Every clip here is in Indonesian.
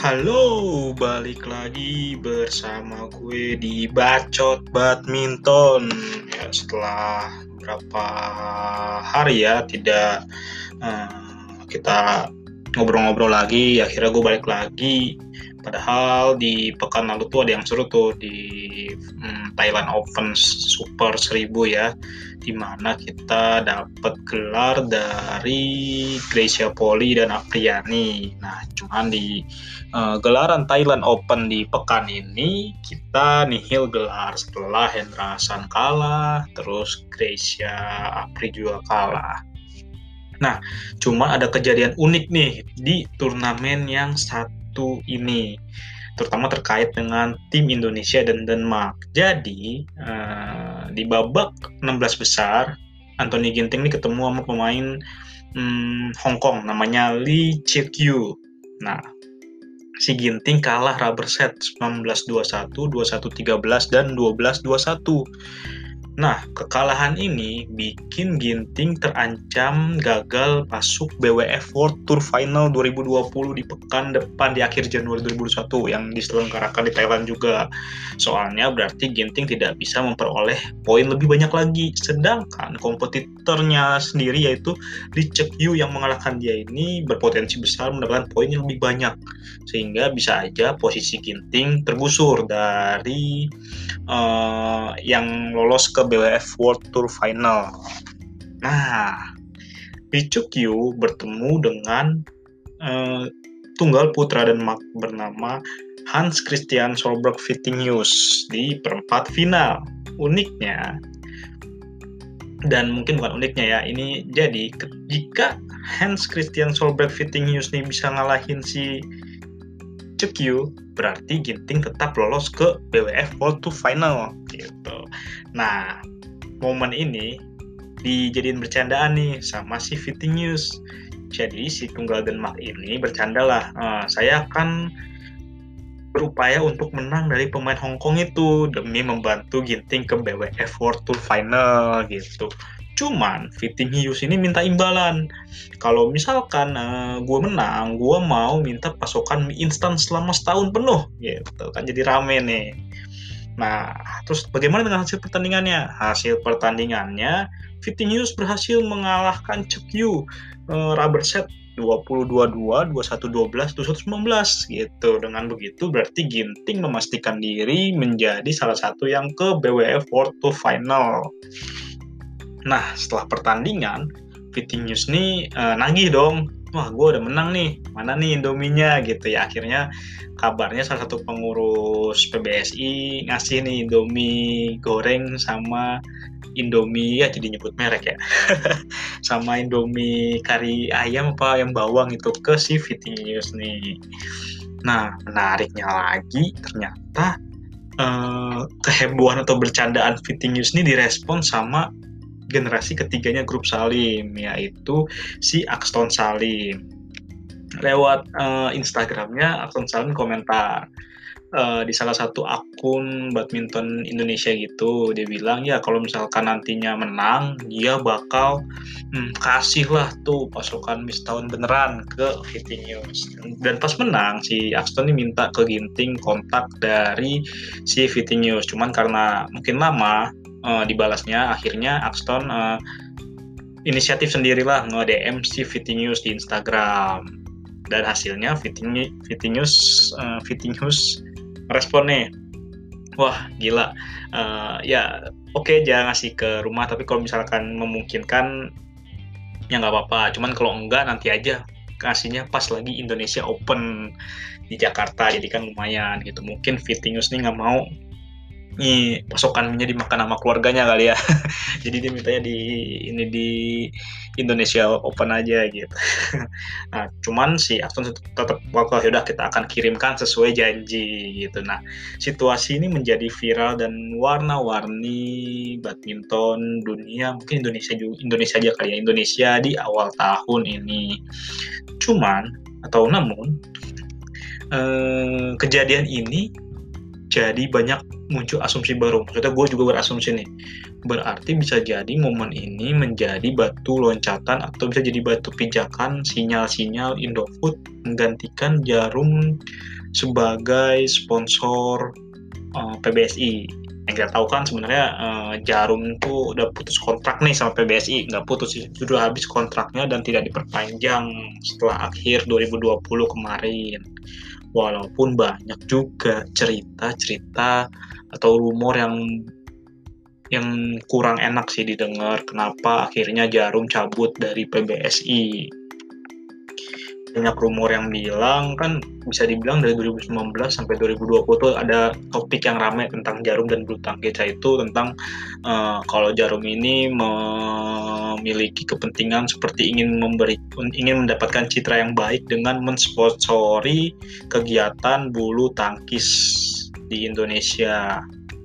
Halo, balik lagi bersama gue di Bacot Badminton. Ya, setelah beberapa hari ya tidak kita ngobrol-ngobrol lagi, akhirnya gue balik lagi. Padahal di pekan lalu tuh ada yang seru tuh di Thailand Open Super 1000 ya, di mana kita dapat gelar dari Gracia Poli dan Apriani. Nah, cuman di gelaran Thailand Open di pekan ini kita nihil gelar setelah Hendra Hassan kalah, terus Gracia Apri juga kalah. Nah, cuma ada kejadian unik nih di turnamen yang satu ini, terutama terkait dengan tim Indonesia dan Denmark. Jadi, di babak 16 besar, Anthony Ginting ini ketemu sama pemain Hong Kong, namanya Lee Chik-yu. Nah, si Ginting kalah rubber set 19-21, 21-13, dan 12-21. Nah, kekalahan ini bikin Ginting terancam gagal masuk BWF World Tour Final 2020 di pekan depan di akhir Januari 2021 yang diselenggarakan di Thailand juga. Soalnya berarti Ginting tidak bisa memperoleh poin lebih banyak lagi. Sedangkan kompetitornya sendiri yaitu Lee Chik-yu yang mengalahkan dia ini berpotensi besar mendapatkan poin yang lebih banyak. Sehingga bisa aja posisi Ginting tergusur dari yang lolos ke BWF World Tour Final. Nah, Lee Chik-yu bertemu dengan tunggal putra Denmark bernama Hans Christian Solberg Vittinghus di perempat final. Uniknya, dan mungkin bukan uniknya ya, ini jadi jika Hans Christian Solberg Vittinghus ini bisa ngalahin si Chik-yu, berarti Ginting tetap lolos ke BWF World Tour Final gitu. Nah, momen ini dijadiin bercandaan nih sama si Vittinghus. Jadi si tunggal Denmark ini bercandalah, saya akan berupaya untuk menang dari pemain Hong Kong itu demi membantu Ginting ke BWF World Tour Final gitu. Cuman Vittinghus ini minta imbalan. Kalau misalkan gue menang, gue mau minta pasokan mie instan selama setahun penuh gitu kan, jadi rame nih. Nah, terus bagaimana dengan hasil pertandingannya? Hasil pertandingannya Vittinghus berhasil mengalahkan Chik-yu rubber set 20-22, 21-12, 21-19 gitu. Dengan begitu berarti Ginting memastikan diri menjadi salah satu yang ke BWF World Tour Final. Nah, setelah pertandingan, Vittinghus nih nagih dong. Wah, gue udah menang nih. Mana nih Indominya gitu ya. Akhirnya kabarnya salah satu pengurus PBSI ngasih nih Indomie goreng sama Indomie, ya jadi nyebut merek ya. Sama Indomie kari ayam apa ayam bawang itu ke si Vittinghus nih. Nah, menariknya lagi ternyata kehebohan atau bercandaan Vittinghus ini direspon sama generasi ketiganya grup Salim, yaitu si Axton Salim. Lewat Instagramnya, Axton Salim komentar di salah satu akun badminton Indonesia gitu, dia bilang ya kalau misalkan nantinya menang, dia bakal kasih lah tuh pasokan mie setahun beneran ke Vittinghus. Dan pas menang, si Axton ini minta ke Ginting kontak dari si Vittinghus, cuman karena mungkin lama dibalasnya, akhirnya Axton inisiatif sendirilah nge-DM si Vittinghus di Instagram, dan hasilnya Vittinghus respon nih, wah gila, ya oke, jangan ngasih ke rumah, tapi kalau misalkan memungkinkan ya nggak apa-apa, cuman kalau enggak nanti aja kasihnya pas lagi Indonesia Open di Jakarta, jadi kan lumayan gitu. Mungkin Vittinghus nih nggak mau nih pasokannya dimakan sama keluarganya kali ya. Jadi dia mintanya di Indonesia Open aja gitu. Nah, cuman si Axton tetap bakal udah kita akan kirimkan sesuai janji gitu. Nah, situasi ini menjadi viral dan warna-warni badminton dunia, mungkin Indonesia aja kali ya, Indonesia di awal tahun ini. Namun kejadian ini jadi banyak muncul asumsi baru. Maksudnya gue juga berasumsi nih, berarti bisa jadi momen ini menjadi batu loncatan atau bisa jadi batu pijakan sinyal-sinyal Indofood menggantikan jarum sebagai sponsor PBSI. Yang kita tahu kan sebenarnya Jarum tuh udah putus kontrak nih sama PBSI, nggak putus sih, sudah habis kontraknya dan tidak diperpanjang setelah akhir 2020 kemarin. Walaupun banyak juga cerita-cerita atau rumor yang kurang enak sih didengar, kenapa akhirnya Jarum cabut dari PBSI. Banyak rumor yang bilang, kan bisa dibilang dari 2019 sampai 2020 tuh ada topik yang ramai tentang Jarum dan bulu tangkis, itu tentang kalau Jarum ini memiliki kepentingan seperti ingin mendapatkan citra yang baik dengan mensponsori kegiatan bulu tangkis di Indonesia.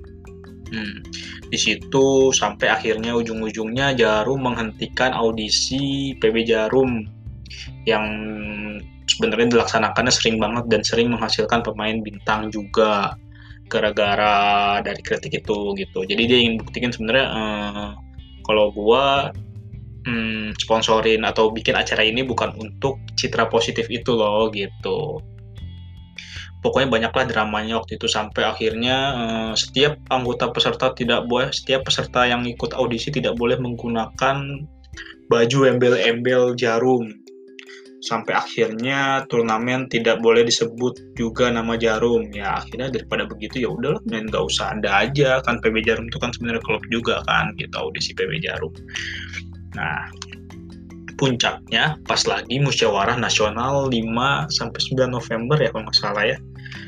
Di situ sampai akhirnya ujung-ujungnya Jarum menghentikan audisi PB Jarum yang sebenarnya dilaksanakannya sering banget dan sering menghasilkan pemain bintang juga gara-gara dari kritik itu gitu. Jadi dia ingin buktikan sebenarnya kalau gua sponsorin atau bikin acara ini bukan untuk citra positif itu loh gitu. Pokoknya banyaklah dramanya waktu itu sampai akhirnya setiap peserta yang ikut audisi tidak boleh menggunakan baju embel-embel Jarum. Sampai akhirnya turnamen tidak boleh disebut juga nama Jarum. Ya akhirnya daripada begitu ya udahlah, main nggak usah ada aja kan, PB Jarum itu kan sebenarnya klub juga kan gitu, audisi PB Jarum. Nah, puncaknya pas lagi musyawarah nasional 5 sampai 9 November ya kalau nggak salah ya.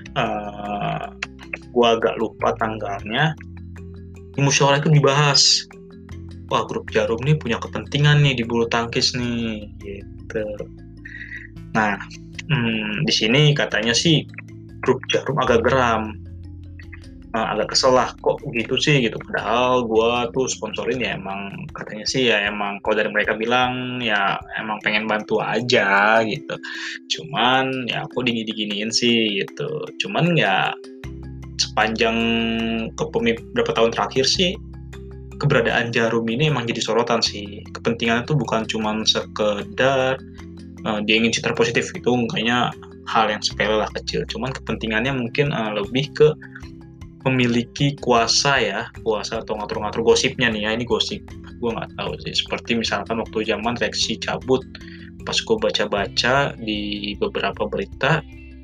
Gua agak lupa tanggalnya. Di musyawarah itu dibahas, wah grup Jarum nih punya kepentingan nih di bulu tangkis nih gitu. Nah, di sini katanya sih grup Jarum agak geram, agak kesel lah, kok gitu sih gitu. Padahal gue tuh sponsorin ya emang katanya sih ya emang kalau dari mereka bilang ya emang pengen bantu aja gitu. Cuman ya aku diginiin sih gitu. Cuman ya sepanjang berapa tahun terakhir sih keberadaan Jarum ini emang jadi sorotan sih. Kepentingannya tuh bukan cuma sekedar dia ingin citra positif, itu kayaknya hal yang sepele lah, kecil. Cuman kepentingannya mungkin lebih ke memiliki kuasa atau ngatur-ngatur gosipnya nih ya, ini gosip, gue nggak tahu sih. Seperti misalkan waktu zaman Rexy cabut, pas gue baca-baca di beberapa berita,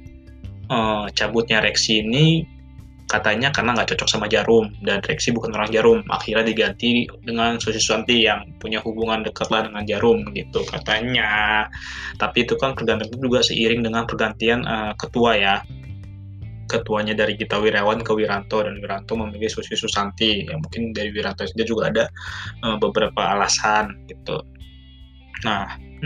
cabutnya Rexy ini katanya karena nggak cocok sama Jarum, dan Rexy bukan orang Jarum, akhirnya diganti dengan Susi Susanti yang punya hubungan dekat lah dengan Jarum gitu katanya. Tapi itu kan tergantung juga seiring dengan pergantian ketua ya, ketuanya dari Gita Wirjawan ke Wiranto, dan Wiranto memilih Susi Susanti. Ya mungkin dari Wiranto saja juga ada beberapa alasan gitu. Nah,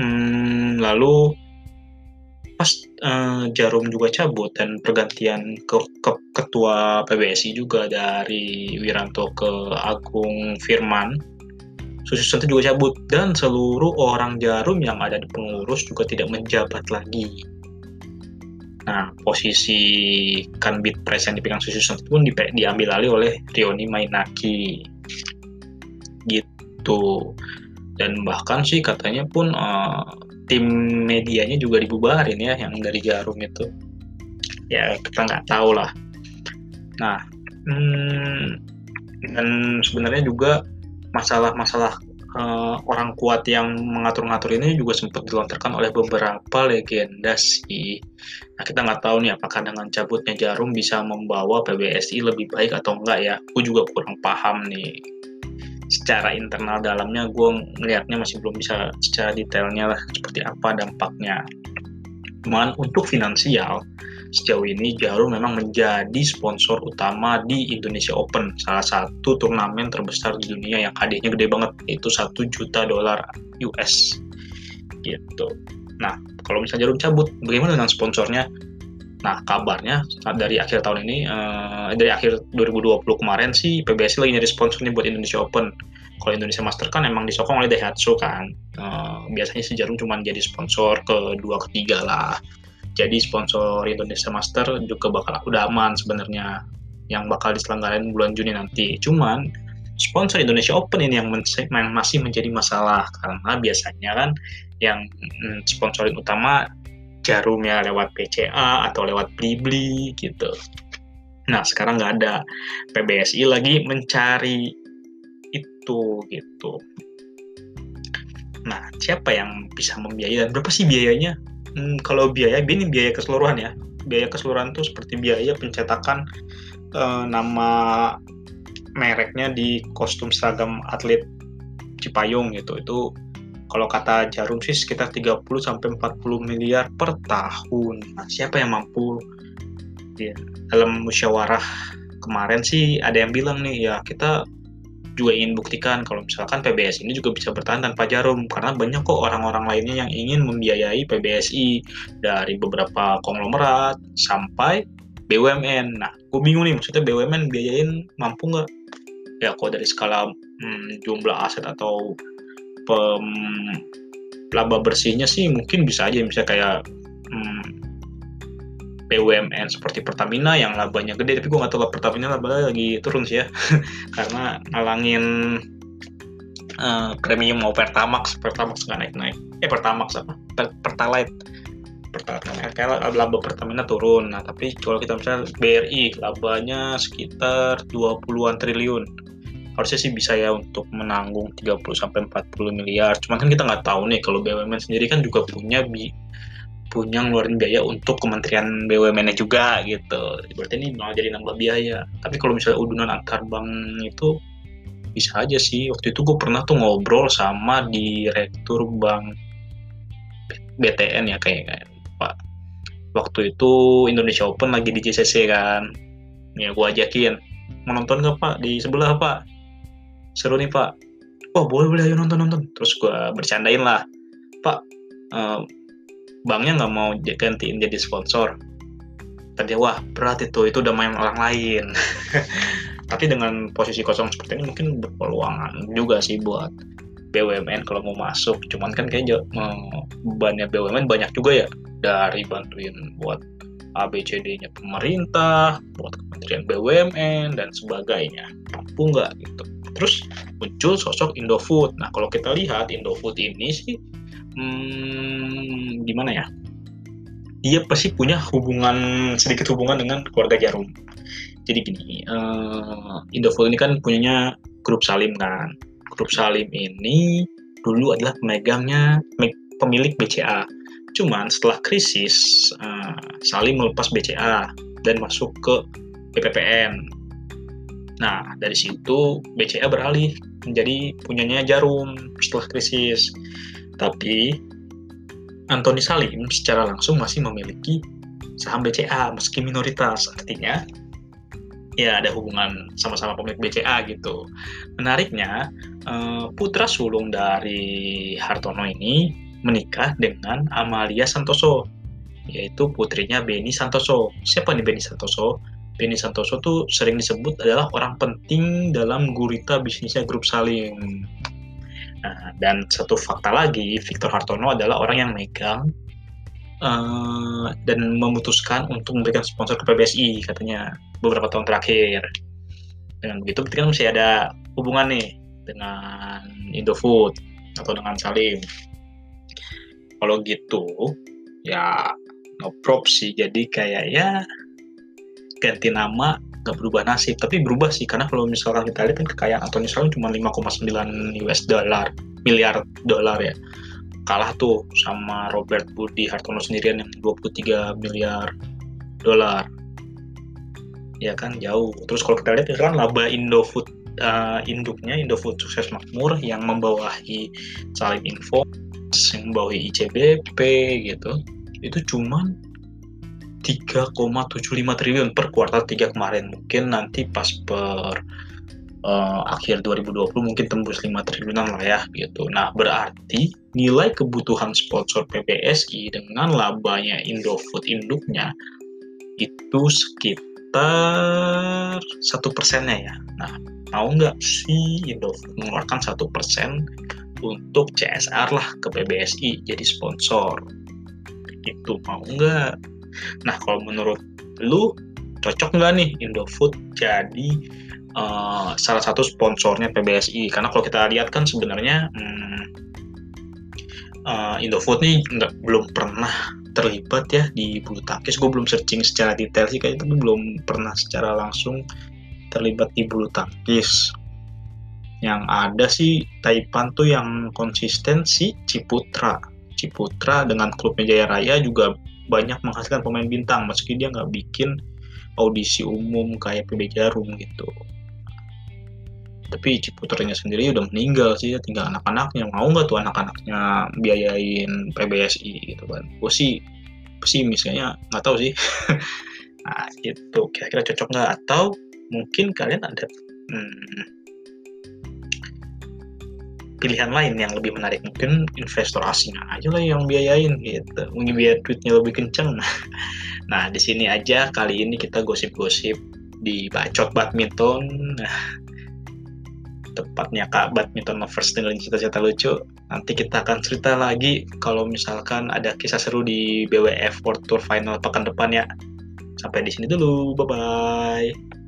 lalu pas Jarum juga cabut dan pergantian ke ketua PBSI juga dari Wiranto ke Agung Firman, Susi Susanti juga cabut, dan seluruh orang Jarum yang ada di pengurus juga tidak menjabat lagi. Nah, posisi Kanbid Pres yang dipegang Susi Susanti pun diambil alih oleh Rioni Mainaki gitu. Dan bahkan sih katanya pun tim medianya juga dibubarin ya, yang dari Jarum itu. Ya kita nggak tahu lah. Nah, dan sebenarnya juga masalah-masalah orang kuat yang mengatur-ngatur ini juga sempat dilontarkan oleh beberapa legenda sih. Nah, kita nggak tahu nih apakah dengan cabutnya Jarum bisa membawa PBSI lebih baik atau enggak ya. Aku juga kurang paham nih. Secara internal dalamnya gue melihatnya masih belum bisa secara detailnya lah seperti apa dampaknya. Cuman untuk finansial, sejauh ini Jarum memang menjadi sponsor utama di Indonesia Open, salah satu turnamen terbesar di dunia yang hadiahnya gede banget, yaitu $1 juta US gitu. Nah, kalau misalnya Jarum cabut, bagaimana dengan sponsornya? Nah, kabarnya dari akhir tahun ini, dari akhir 2020 kemarin sih, PBSI lagi nyari sponsornya buat Indonesia Open. Kalau Indonesia Master kan emang disokong oleh Daihatsu kan. Biasanya si Jarum cuma jadi sponsor kedua, ketiga lah. Jadi sponsor Indonesia Master juga bakal udah aman sebenarnya, yang bakal diselenggarain bulan Juni nanti. Cuman sponsor Indonesia Open ini yang masih menjadi masalah, karena biasanya kan yang sponsorin utama Jarumnya lewat BCA atau lewat Blibli gitu. Nah, sekarang nggak ada. PBSI lagi mencari itu gitu. Nah, siapa yang bisa membiayai dan berapa sih biayanya? Kalau biaya, ini biaya keseluruhan ya. Biaya keseluruhan itu seperti biaya pencetakan nama mereknya di kostum seragam atlet Cipayung gitu. Itu kalau kata Jarum sih sekitar 30-40 miliar per tahun. Nah, siapa yang mampu? Ya, dalam musyawarah kemarin sih ada yang bilang nih, ya kita juga ingin buktikan kalau misalkan PBSI ini juga bisa bertahan tanpa Jarum, karena banyak kok orang-orang lainnya yang ingin membiayai PBSI, dari beberapa konglomerat sampai BUMN. Nah, gue bingung nih, maksudnya BUMN biayain mampu nggak? Ya, kalau dari skala jumlah aset atau laba bersihnya sih mungkin bisa aja, misalnya kayak BUMN seperti Pertamina yang labanya gede, tapi gue nggak tahu Pertamina labanya lagi turun sih ya karena ngalangin premium mau Pertamax nggak naik-naik. Pertamax apa? Pertalite. Kayak laba Pertamina turun. Nah, tapi kalau kita misalnya BRI labanya sekitar 20-an triliun. Harusnya sih bisa ya untuk menanggung 30-40 miliar. Cuman kan kita nggak tahu nih, kalau BUMN sendiri kan juga punya ngeluarin biaya untuk kementerian BUMN-nya juga gitu. Berarti ini malah jadi nambah biaya. Tapi kalau misalnya udunan antar bank itu bisa aja sih. Waktu itu gue pernah tuh ngobrol sama direktur bank BTN ya kayaknya Pak. Waktu itu Indonesia Open lagi di JCC kan. Ya gue ajakin, mau nonton nggak Pak di sebelah Pak? Seru nih Pak. Wah boleh ayo nonton. Terus gue bercandain lah, Pak banknya nggak mau gantiin jadi sponsor. Tadi wah berat itu udah main orang lain. Tapi dengan posisi kosong seperti ini mungkin berpeluang juga sih buat BUMN kalau mau masuk. Cuman kan kayaknya bebannya BUMN banyak juga ya, dari bantuin buat ABCD-nya pemerintah, buat kementerian BUMN dan sebagainya. Mampu nggak gitu. Terus muncul sosok Indofood. Nah kalau kita lihat Indofood ini sih gimana ya, dia pasti punya sedikit hubungan dengan keluarga Jarum. Jadi gini, Indofood ini kan punyanya Grup Salim kan. Grup Salim ini dulu adalah pemilik BCA. Cuman setelah krisis, Salim melepas BCA dan masuk ke BPPN. Nah, dari situ BCA beralih menjadi punyanya Jarum setelah krisis. Tapi Antoni Salim secara langsung masih memiliki saham BCA meski minoritas. Artinya ya ada hubungan sama-sama pemilik BCA gitu. Menariknya, putra sulung dari Hartono ini menikah dengan Amalia Santoso, yaitu putrinya Beni Santoso. Siapa nih Beni Santoso? Beni Santoso tuh sering disebut adalah orang penting dalam gurita bisnisnya Grup Salim. Nah, dan satu fakta lagi, Victor Hartono adalah orang yang megang dan memutuskan untuk memberikan sponsor ke PBSI katanya beberapa tahun terakhir. Dengan begitu berarti kan masih ada hubungan nih dengan Indofood atau dengan Salim. Kalau gitu ya no props sih, jadi kayak ya ganti nama nggak berubah nasib, tapi berubah sih, karena kalau misalkan kita lihat kan kekayaan Antoni Salim cuma 5,9 miliar dolar ya, kalah tuh sama Robert Budi Hartono sendirian yang 23 miliar dolar ya kan, jauh. Terus kalau kita lihat kan laba Indofood, induknya Indofood Sukses Makmur yang membawahi Salim Info, yang membawahi ICBP gitu, itu cuman 3,75 triliun per kuartal 3 kemarin. Mungkin nanti pas per akhir 2020 mungkin tembus 5 triliunan lah ya gitu. Nah berarti nilai kebutuhan sponsor PBSI dengan labanya Indofood induknya itu sekitar 1%-nya ya. Nah mau nggak sih Indofood mengeluarkan 1% untuk CSR lah ke PBSI jadi sponsor gitu, mau nggak? Nah kalau menurut lu cocok nggak nih Indofood jadi salah satu sponsornya PBSI? Karena kalau kita lihat kan sebenarnya Indofood nih belum pernah terlibat ya di bulu tangkis. Gue belum searching secara detail sih kayaknya, tapi belum pernah secara langsung terlibat di bulu tangkis. Yang ada sih Taipan tuh yang konsisten si Ciputra. Ciputra dengan klubnya Jaya Raya juga banyak menghasilkan pemain bintang, meski dia nggak bikin audisi umum kayak PB Jarum gitu. Tapi Ciputranya sendiri udah meninggal sih, ya tinggal anak-anaknya. Mau nggak tuh anak-anaknya biayain PBSI gitu kan? Gue sih pesimis, kayaknya nggak tahu sih. Nah itu kira-kira cocok nggak? Atau mungkin kalian ada pilihan lain yang lebih menarik, mungkin investor asing aja lah yang biayain gitu, mungkin biar duitnya lebih kenceng. Nah di sini aja kali ini kita gosip-gosip di Bacot Badminton. Nah, tepatnya Kak Badminton Lovers dengan cerita-cerita lucu. Nanti kita akan cerita lagi kalau misalkan ada kisah seru di BWF World Tour Final pekan depan ya. Sampai di sini dulu, bye bye.